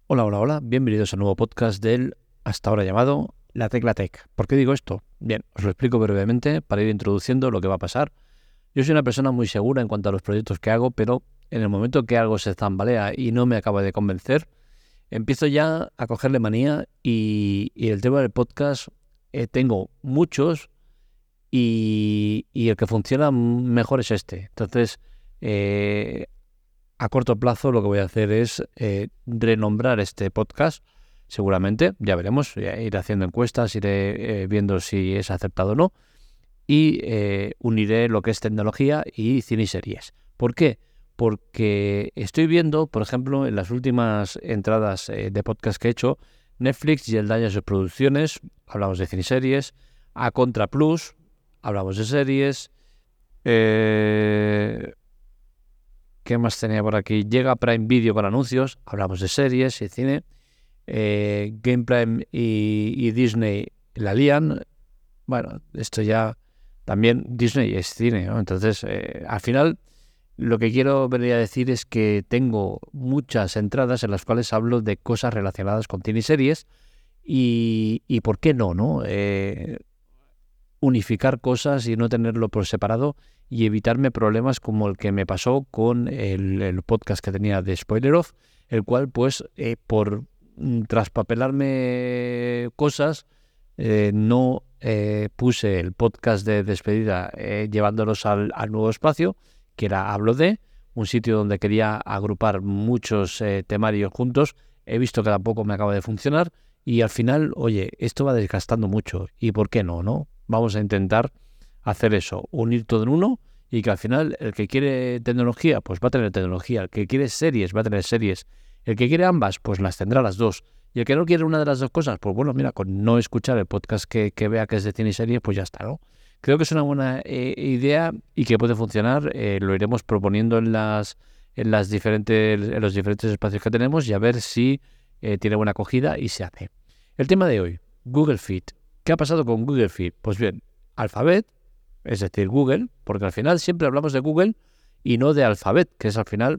Hola, hola, hola, bienvenidos a un nuevo podcast del hasta ahora llamado La Tecla Tech. ¿Por qué digo esto? Bien, os lo explico brevemente para ir introduciendo lo que va a pasar. Yo soy una persona muy segura en cuanto a los proyectos que hago, pero en el momento que algo se tambalea y no me acaba de convencer, empiezo ya a cogerle manía y el tema del podcast tengo muchos y el que funciona mejor es este. Entonces, eh, a corto plazo lo que voy a hacer es renombrar este podcast, seguramente, ya veremos, iré haciendo encuestas, iré viendo si es aceptado o no, y uniré lo que es tecnología y cine y series. ¿Por qué? Porque estoy viendo, por ejemplo, en las últimas entradas de podcast que he hecho, Netflix y el daño de sus producciones, hablamos de cine y series, A Contra Plus, hablamos de series, ¿qué más tenía por aquí? Llega Prime Video con anuncios, hablamos de series y cine. Game Prime y Disney la lían. Bueno, esto ya también Disney es cine, ¿no? Entonces, al final, lo que quiero venir a decir es que tengo muchas entradas en las cuales hablo de cosas relacionadas con cine y series y ¿por qué no, no? Unificar cosas y no tenerlo por separado y evitarme problemas como el que me pasó con el podcast que tenía de Spoiler Off, el cual pues por traspapelarme cosas no puse el podcast de despedida llevándolos al nuevo espacio, que era Hablo de, un sitio donde quería agrupar muchos temarios juntos. He visto que tampoco me acaba de funcionar y al final, oye, esto va desgastando mucho y ¿por qué no, no? Vamos a intentar hacer eso, unir todo en uno y que al final el que quiere tecnología, pues va a tener tecnología, el que quiere series, va a tener series, el que quiere ambas, pues las tendrá las dos, y el que no quiere una de las dos cosas, pues bueno, mira, con no escuchar el podcast que vea que es de cine y series, pues ya está, ¿no? Creo que es una buena idea y que puede funcionar, lo iremos proponiendo en los diferentes espacios que tenemos y a ver si tiene buena acogida y se hace. El tema de hoy, Google Fit. ¿Qué ha pasado con Google Fit? Pues bien, Alphabet, es decir, Google, porque al final siempre hablamos de Google y no de Alphabet, que es al final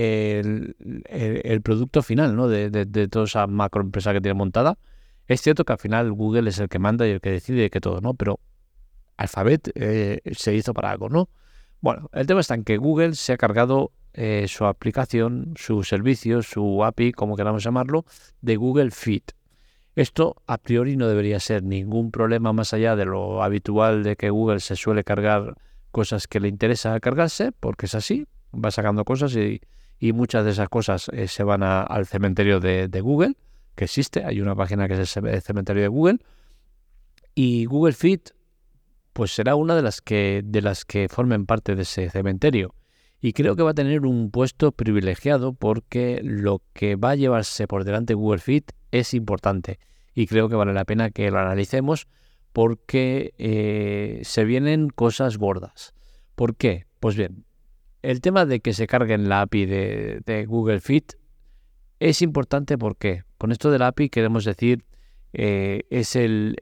el producto final, ¿no? de toda esa macroempresa que tiene montada. Es cierto que al final Google es el que manda y el que decide que todo, ¿no? Pero Alphabet se hizo para algo, ¿no? Bueno, el tema está en que Google se ha cargado su aplicación, su servicio, su API, como queramos llamarlo, de Google Fit. Esto a priori no debería ser ningún problema más allá de lo habitual de que Google se suele cargar cosas que le interesa cargarse, porque es así, va sacando cosas y muchas de esas cosas se van al cementerio de Google, que existe, hay una página que es el cementerio de Google, y Google Fit pues será una de las que formen parte de ese cementerio. Y creo que va a tener un puesto privilegiado porque lo que va a llevarse por delante Google Fit es importante. Y creo que vale la pena que lo analicemos porque se vienen cosas gordas. ¿Por qué? Pues bien, el tema de que se carguen la API de Google Fit es importante porque con esto de la API queremos decir es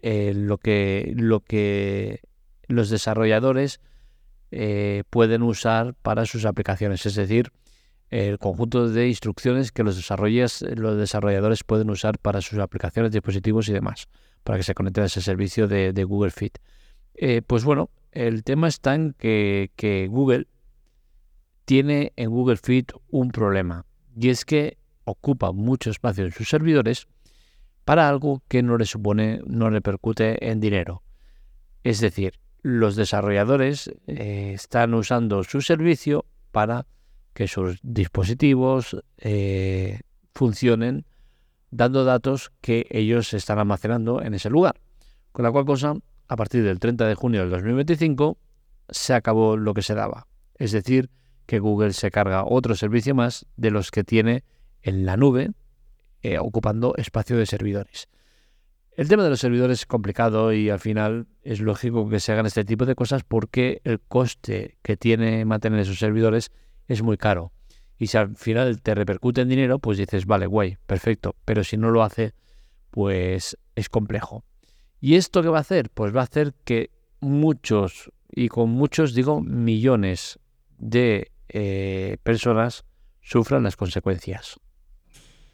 lo que los desarrolladores pueden usar para sus aplicaciones, es decir, el conjunto de instrucciones que los desarrolladores pueden usar para sus aplicaciones, dispositivos y demás, para que se conecten a ese servicio de Google Fit. Pues bueno, el tema está en que Google tiene en Google Fit un problema, y es que ocupa mucho espacio en sus servidores para algo que no no repercute en dinero. Es decir, los desarrolladores están usando su servicio para que sus dispositivos funcionen dando datos que ellos están almacenando en ese lugar. Con la cual cosa, a partir del 30 de junio del 2025, se acabó lo que se daba. Es decir, que Google se carga otro servicio más de los que tiene en la nube, ocupando espacio de servidores. El tema de los servidores es complicado y al final es lógico que se hagan este tipo de cosas porque el coste que tiene mantener esos servidores es muy caro. Y si al final te repercute en dinero, pues dices, vale, guay, perfecto. Pero si no lo hace, pues es complejo. ¿Y esto qué va a hacer? Pues va a hacer que muchos, y con muchos digo millones de personas, sufran las consecuencias.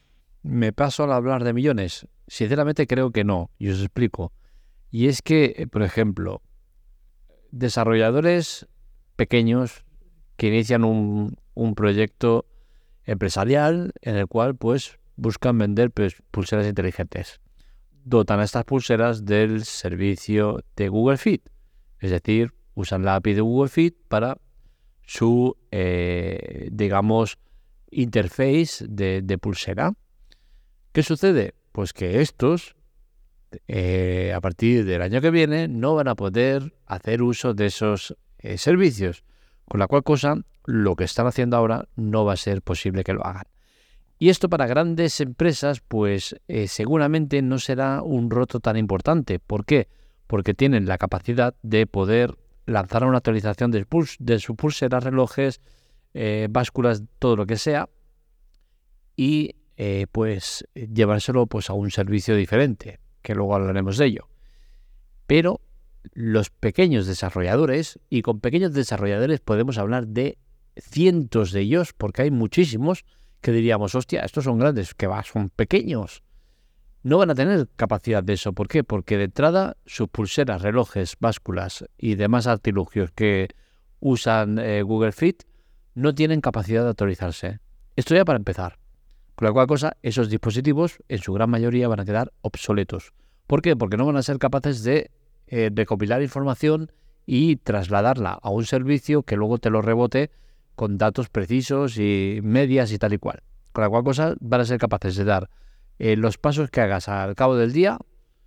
¿Me paso al hablar de millones? Sinceramente creo que no, y os explico. Y es que, por ejemplo, desarrolladores pequeños que inician un proyecto empresarial en el cual pues buscan vender pues, pulseras inteligentes. Dotan a estas pulseras del servicio de Google Fit. Es decir, usan la API de Google Fit para su, digamos, interface de pulsera. ¿Qué sucede? Pues que estos, a partir del año que viene, no van a poder hacer uso de esos servicios. Con la cual cosa, lo que están haciendo ahora no va a ser posible que lo hagan. Y esto para grandes empresas, pues seguramente no será un roto tan importante. ¿Por qué? Porque tienen la capacidad de poder lanzar una actualización de sus pulseras, relojes, básculas, todo lo que sea, y pues llevárselo pues a un servicio diferente, que luego hablaremos de ello. Pero los pequeños desarrolladores, y con pequeños desarrolladores podemos hablar de cientos de ellos, porque hay muchísimos que diríamos, hostia, estos son grandes, que va, son pequeños. No van a tener capacidad de eso. ¿Por qué? Porque de entrada sus pulseras, relojes, básculas y demás artilugios que usan Google Fit no tienen capacidad de actualizarse. Esto ya para empezar. Con la cual cosa, esos dispositivos en su gran mayoría van a quedar obsoletos. ¿Por qué? Porque no van a ser capaces de recopilar información y trasladarla a un servicio que luego te lo rebote con datos precisos y medias y tal y cual. Con la cual cosa van a ser capaces de dar los pasos que hagas al cabo del día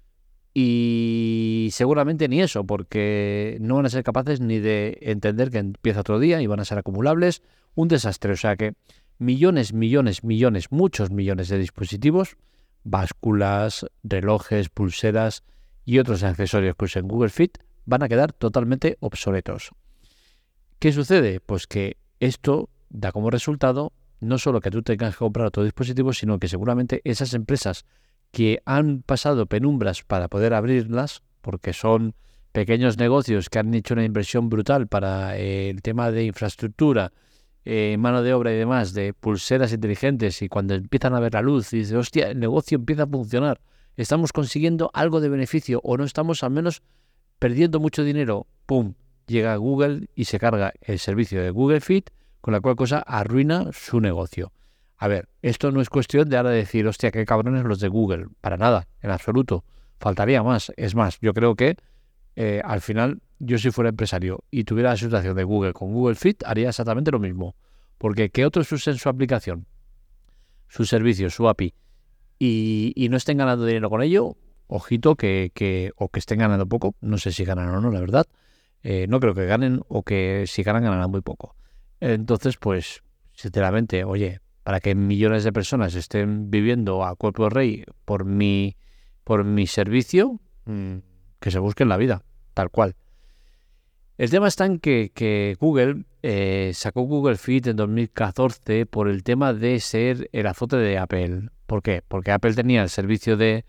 y seguramente ni eso, porque no van a ser capaces ni de entender que empieza otro día y van a ser acumulables. Un desastre. O sea que millones, muchos millones de dispositivos, básculas, relojes, pulseras y otros accesorios que usen Google Fit van a quedar totalmente obsoletos. ¿Qué sucede? Pues que esto da como resultado no solo que tú tengas que comprar otro dispositivo, sino que seguramente esas empresas que han pasado penumbras para poder abrirlas, porque son pequeños negocios que han hecho una inversión brutal para el tema de infraestructura, mano de obra y demás, de pulseras inteligentes, y cuando empiezan a ver la luz y dicen, hostia, el negocio empieza a funcionar, estamos consiguiendo algo de beneficio o no estamos al menos perdiendo mucho dinero, ¡pum!, llega Google y se carga el servicio de Google Fit, con la cual cosa arruina su negocio. A ver, esto no es cuestión de ahora decir, hostia, qué cabrones los de Google. Para nada, en absoluto. Faltaría más. Es más, yo creo que al final, yo si fuera empresario y tuviera la situación de Google con Google Fit, haría exactamente lo mismo. Porque que otros usen su aplicación, su servicio, su API, y no estén ganando dinero con ello, ojito o que estén ganando poco. No sé si ganan o no, la verdad. No creo que ganen, o que si ganan, ganarán muy poco. Entonces, pues, sinceramente, oye, para que millones de personas estén viviendo a cuerpo de rey por mi servicio, que se busquen la vida, tal cual. El tema está en que Google sacó Google Fit en 2014 por el tema de ser el azote de Apple. ¿Por qué? Porque Apple tenía el servicio de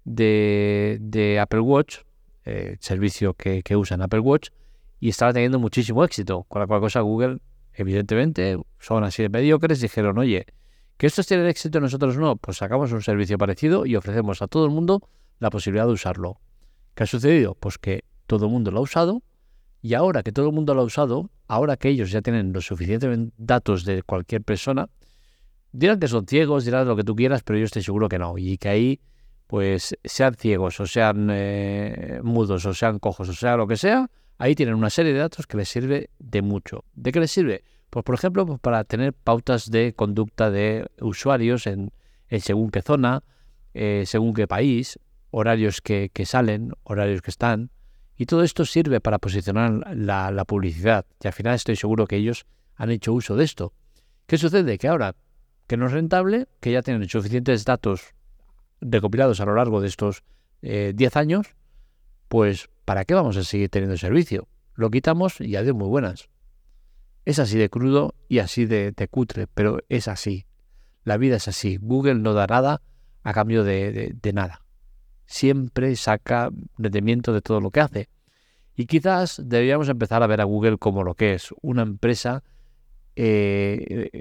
Apple Watch, servicio que usan Apple Watch, y estaba teniendo muchísimo éxito, con la cual cosa Google, evidentemente, son así de mediocres, dijeron, oye, que estos tienen éxito y nosotros no, pues sacamos un servicio parecido y ofrecemos a todo el mundo la posibilidad de usarlo. ¿Qué ha sucedido? Pues que todo el mundo lo ha usado, y ahora que todo el mundo lo ha usado, ahora que ellos ya tienen los suficientes datos de cualquier persona, dirán que son ciegos, dirán lo que tú quieras, pero yo estoy seguro que no, y que ahí, pues sean ciegos o sean mudos o sean cojos o sea lo que sea, ahí tienen una serie de datos que les sirve de mucho. ¿De qué les sirve? Pues por ejemplo, pues para tener pautas de conducta de usuarios en según qué zona, según qué país, horarios que salen, horarios que están, y todo esto sirve para posicionar la publicidad, y al final estoy seguro que ellos han hecho uso de esto. ¿Qué sucede? Que ahora que no es rentable, que ya tienen suficientes datos recopilados a lo largo de estos 10 años, pues ¿para qué vamos a seguir teniendo servicio? Lo quitamos y adiós, muy buenas. Es así de crudo y así de cutre, pero es así. La vida es así. Google no da nada a cambio de nada. Siempre saca rendimiento de todo lo que hace. Y quizás deberíamos empezar a ver a Google como lo que es, una empresa que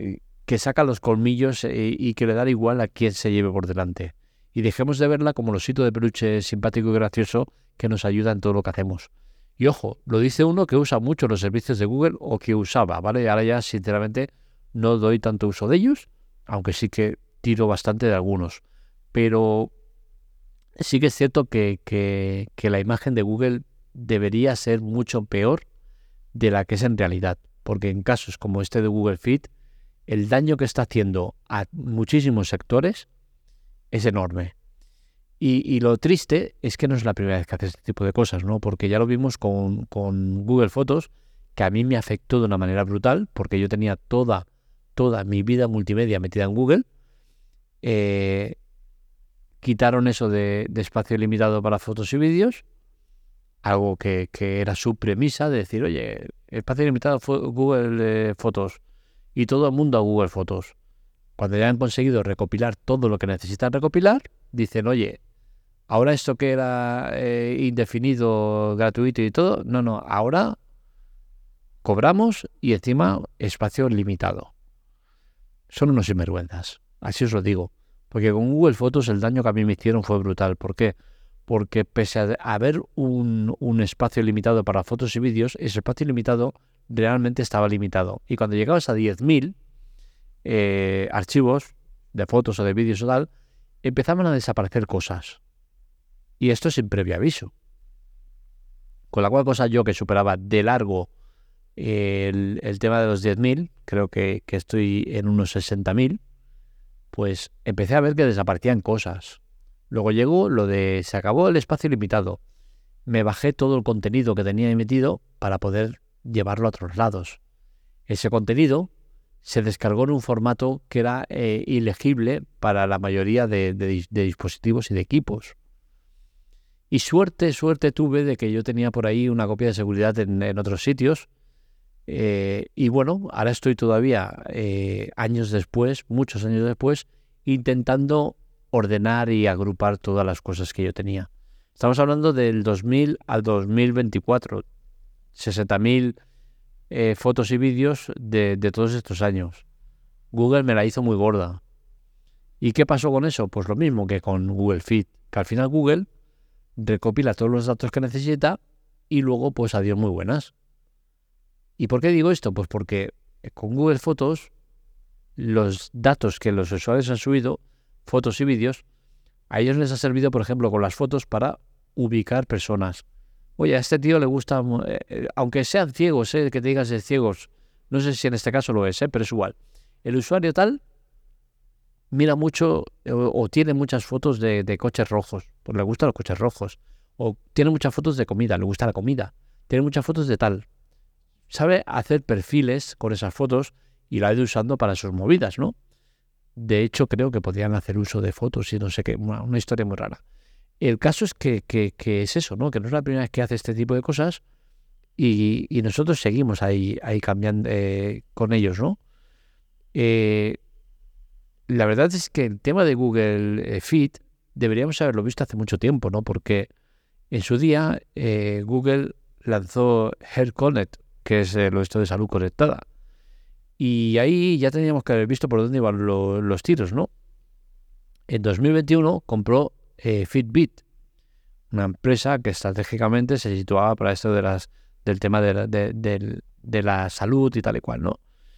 que saca los colmillos y que le da igual a quién se lleve por delante. Y dejemos de verla como el osito de peluche simpático y gracioso que nos ayuda en todo lo que hacemos. Y ojo, lo dice uno que usa mucho los servicios de Google o que usaba, ¿vale? Ahora ya, sinceramente, no doy tanto uso de ellos, aunque sí que tiro bastante de algunos. Pero sí que es cierto que la imagen de Google debería ser mucho peor de la que es en realidad. Porque en casos como este de Google Feed, el daño que está haciendo a muchísimos sectores es enorme. Y lo triste es que no es la primera vez que hace este tipo de cosas, ¿no? Porque ya lo vimos con Google Fotos, que a mí me afectó de una manera brutal, porque yo tenía toda mi vida multimedia metida en Google. Quitaron eso de espacio limitado para fotos y vídeos, algo que era su premisa de decir, oye, espacio limitado Google Fotos y todo el mundo a Google Fotos. Cuando ya han conseguido recopilar todo lo que necesitan recopilar, dicen, oye, ahora esto que era indefinido, gratuito y todo, no, ahora cobramos y encima espacio limitado. Son unos sinvergüenzas, así os lo digo. Porque con Google Fotos el daño que a mí me hicieron fue brutal. ¿Por qué? Porque pese a haber un espacio limitado para fotos y vídeos, ese espacio limitado realmente estaba limitado. Y cuando llegabas a 10.000 archivos de fotos o de vídeos o tal, empezaban a desaparecer cosas. Y esto sin previo aviso. Con la cual cosa yo, que superaba de largo el tema de los 10.000, creo que estoy en unos 60.000, pues empecé a ver que desaparecían cosas. Luego llegó lo de se acabó el espacio limitado. Me bajé todo el contenido que tenía metido para poder llevarlo a otros lados. Ese contenido se descargó en un formato que era ilegible para la mayoría de dispositivos y de equipos. Y suerte tuve de que yo tenía por ahí una copia de seguridad en otros sitios. Y bueno, ahora estoy todavía años después, muchos años después, intentando ordenar y agrupar todas las cosas que yo tenía. Estamos hablando del 2000 al 2024, 60.000 fotos y vídeos de todos estos años. Google me la hizo muy gorda. ¿Y qué pasó con eso? Pues lo mismo que con Google Feed, que al final Google recopila todos los datos que necesita y luego pues adiós muy buenas. ¿Y por qué digo esto? Pues porque con Google Fotos los datos que los usuarios han subido, fotos y vídeos, a ellos les ha servido, por ejemplo, con las fotos para ubicar personas. Oye, a este tío le gusta, aunque sean ciegos, que te digas de ciegos, no sé si en este caso lo es, pero es igual. El usuario tal mira mucho o tiene muchas fotos de coches rojos, pues le gustan los coches rojos. O tiene muchas fotos de comida, le gusta la comida. Tiene muchas fotos de tal. Sabe hacer perfiles con esas fotos y la ha ido usando para sus movidas, ¿no? De hecho, creo que podrían hacer uso de fotos y no sé qué, una historia muy rara. El caso es que es eso, ¿no? Que no es la primera vez que hace este tipo de cosas y nosotros seguimos ahí cambiando con ellos, ¿no? La verdad es que el tema de Google Feed deberíamos haberlo visto hace mucho tiempo, ¿no? Porque en su día Google lanzó Health Connect, que es esto de salud conectada. Y ahí ya teníamos que haber visto por dónde iban los tiros, ¿no? En 2021 compró Fitbit, una empresa que estratégicamente se situaba para esto del tema de la salud y tal y cual, ¿no?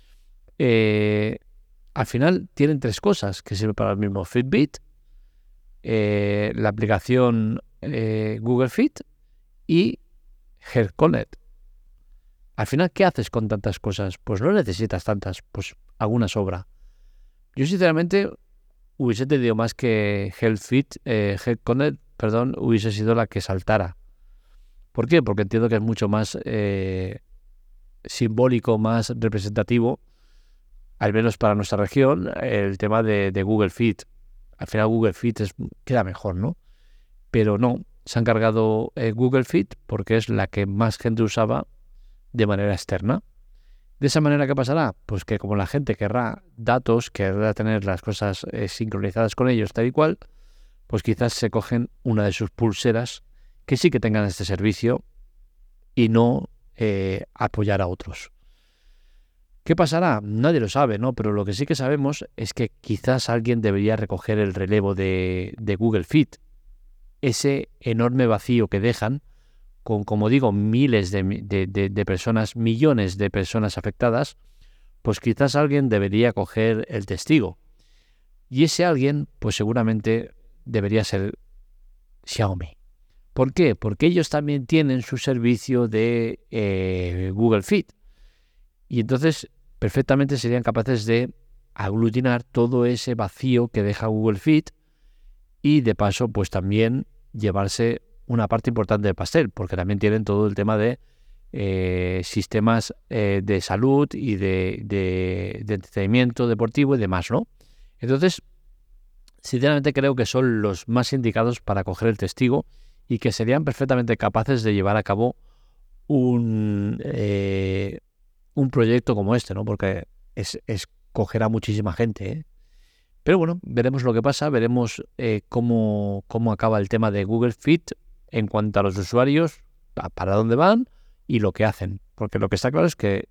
Al final tienen tres cosas que sirven para el mismo: Fitbit, la aplicación Google Fit y Health Connect. Al final, ¿qué haces con tantas cosas? Pues no necesitas tantas, pues alguna sobra. Yo sinceramente hubiese tenido más que Health Connect, hubiese sido la que saltara. ¿Por qué? Porque entiendo que es mucho más simbólico, más representativo, al menos para nuestra región, el tema de Google Fit. Al final Google Fit queda mejor, ¿no? Pero no, se han cargado Google Fit porque es la que más gente usaba de manera externa. ¿De esa manera qué pasará? Pues que como la gente querrá datos, querrá tener las cosas sincronizadas con ellos tal y cual, pues quizás se cogen una de sus pulseras que sí que tengan este servicio y no apoyar a otros. ¿Qué pasará? Nadie lo sabe, ¿no? Pero lo que sí que sabemos es que quizás alguien debería recoger el relevo de Google Fit. Ese enorme vacío que dejan con, como digo, miles de personas, millones de personas afectadas, pues quizás alguien debería coger el testigo. Y ese alguien, pues seguramente debería ser Xiaomi. ¿Por qué? Porque ellos también tienen su servicio de Google Fit. Y entonces perfectamente serían capaces de aglutinar todo ese vacío que deja Google Fit y de paso pues también llevarse una parte importante del pastel, porque también tienen todo el tema de sistemas de salud y de entretenimiento deportivo y demás, ¿no? Entonces, sinceramente creo que son los más indicados para coger el testigo y que serían perfectamente capaces de llevar a cabo un proyecto como este, ¿no? Porque es coger a muchísima gente, ¿eh? Pero bueno, veremos lo que pasa, veremos cómo acaba el tema de Google Fit en cuanto a los usuarios, para dónde van y lo que hacen. Porque lo que está claro es que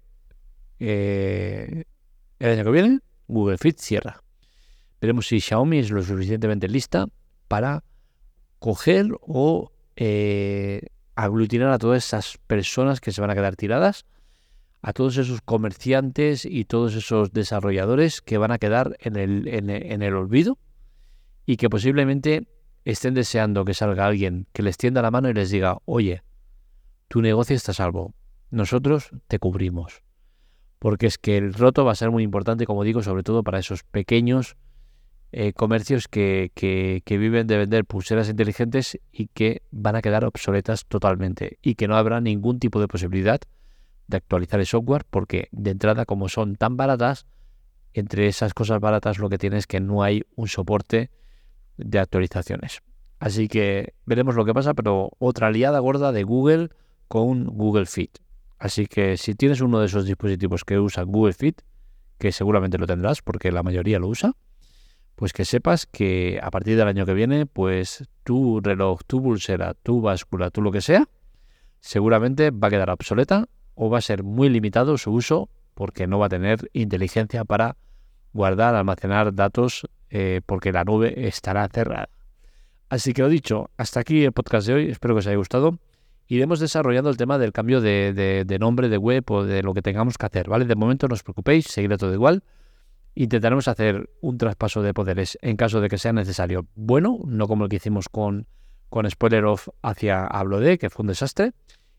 el año que viene Google Fit cierra. Veremos si Xiaomi es lo suficientemente lista para coger o aglutinar a todas esas personas que se van a quedar tiradas, a todos esos comerciantes y todos esos desarrolladores que van a quedar en el olvido y que posiblemente estén deseando que salga alguien que les tienda la mano y les diga: oye, tu negocio está a salvo, nosotros te cubrimos. Porque es que el roto va a ser muy importante, como digo, sobre todo para esos pequeños comercios que viven de vender pulseras inteligentes y que van a quedar obsoletas totalmente y que no habrá ningún tipo de posibilidad de actualizar el software, porque de entrada, como son tan baratas, entre esas cosas baratas lo que tiene es que no hay un soporte de actualizaciones. Así que veremos lo que pasa, pero otra liada gorda de Google con Google Fit. Así que si tienes uno de esos dispositivos que usa Google Fit, que seguramente lo tendrás porque la mayoría lo usa, pues que sepas que a partir del año que viene, pues tu reloj, tu pulsera, tu báscula, tu lo que sea, seguramente va a quedar obsoleta o va a ser muy limitado su uso porque no va a tener inteligencia para guardar, almacenar datos, porque la nube estará cerrada. Así que lo dicho, hasta aquí el podcast de hoy, espero que os haya gustado. Iremos desarrollando el tema del cambio de nombre de web o de lo que tengamos que hacer, ¿vale? De momento no os preocupéis, seguirá todo igual. Intentaremos hacer un traspaso de poderes en caso de que sea necesario. Bueno, no como el que hicimos con Spoiler Off hacia Hablode, que fue un desastre.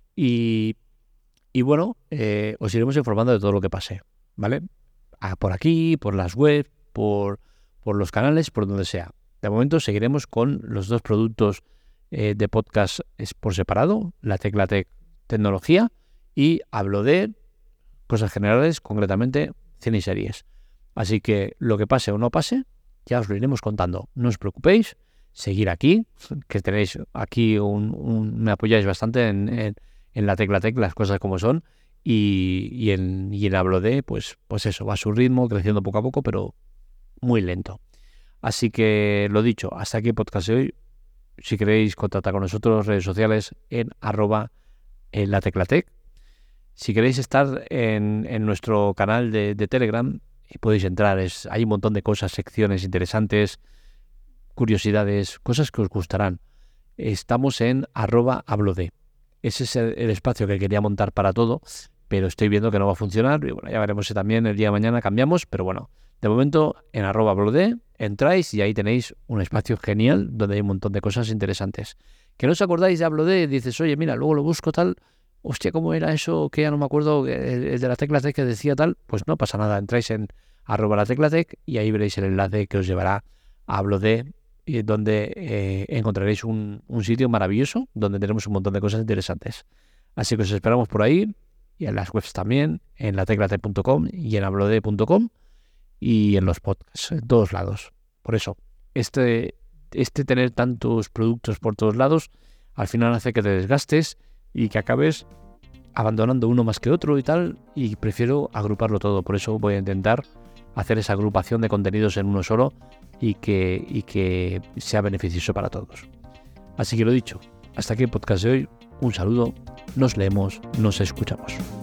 Y bueno, os iremos informando de todo lo que pase, ¿vale? Por aquí, por las webs, por los canales, por donde sea. De momento seguiremos con los dos productos de podcast por separado, la Tecla Tech Tecnología y Hablode, cosas generales, concretamente cine y series. Así que lo que pase o no pase, ya os lo iremos contando. No os preocupéis, seguir aquí, que tenéis aquí me apoyáis bastante en la Tecla Tech, las cosas como son, y en Hablode, pues eso, va a su ritmo, creciendo poco a poco, pero muy lento. Así que lo dicho, hasta aquí el podcast de hoy. Si queréis contactar con nosotros, redes sociales en @lateclatec. Si queréis estar en nuestro canal de Telegram, podéis entrar, hay un montón de cosas, secciones interesantes, curiosidades, cosas que os gustarán. Estamos en @hablode. Ese es el espacio que quería montar para todo, pero estoy viendo que no va a funcionar. Y bueno, ya veremos si también el día de mañana cambiamos, pero bueno, de momento en @hablode entráis y ahí tenéis un espacio genial donde hay un montón de cosas interesantes. Que no os acordáis de Hablode, dices, oye, mira, luego lo busco tal, hostia, ¿cómo era eso? Que ya no me acuerdo, el de la Tecla Tech que decía tal. Pues no pasa nada, entráis en @lateclatec y ahí veréis el enlace que os llevará a Hablode, donde encontraréis un sitio maravilloso donde tenemos un montón de cosas interesantes. Así que os esperamos por ahí y en las webs también, en lateclatec.com y en hablode.com y en los podcasts, en todos lados. Por eso, este tener tantos productos por todos lados al final hace que te desgastes y que acabes abandonando uno más que otro y tal, y prefiero agruparlo todo. Por eso voy a intentar hacer esa agrupación de contenidos en uno solo y que sea beneficioso para todos. Así que lo dicho, hasta aquí el podcast de hoy. Un saludo, nos leemos, nos escuchamos.